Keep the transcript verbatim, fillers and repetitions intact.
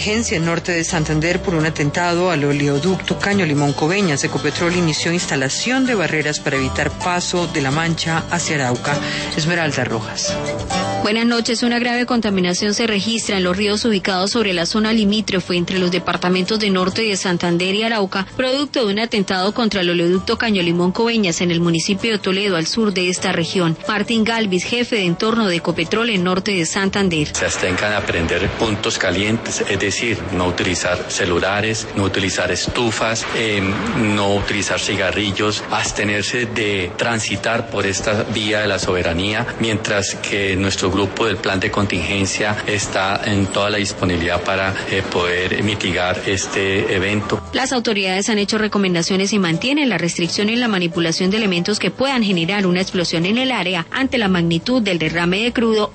Emergencia en norte de Santander por un atentado al oleoducto Caño Limón Coveñas. Ecopetrol inició instalación de barreras para evitar paso de la Mancha hacia Arauca. Esmeralda Rojas. Buenas noches. Una grave contaminación se registra en los ríos ubicados sobre la zona limítrofe entre los departamentos de Norte de Santander y Arauca, producto de un atentado contra el oleoducto Caño Limón Coveñas en el municipio de Toledo, al sur de esta región. Martín Galvis, jefe de entorno de Ecopetrol en Norte de Santander. Se abstengan a prender puntos calientes, es decir, no utilizar celulares, no utilizar estufas, eh, no utilizar cigarrillos, abstenerse de transitar por esta vía de la soberanía, mientras que nuestro grupo del plan de contingencia está en toda la disponibilidad para eh, poder mitigar este evento. Las autoridades han hecho recomendaciones y mantienen la restricción en la manipulación de elementos que puedan generar una explosión en el área ante la magnitud del derrame de crudo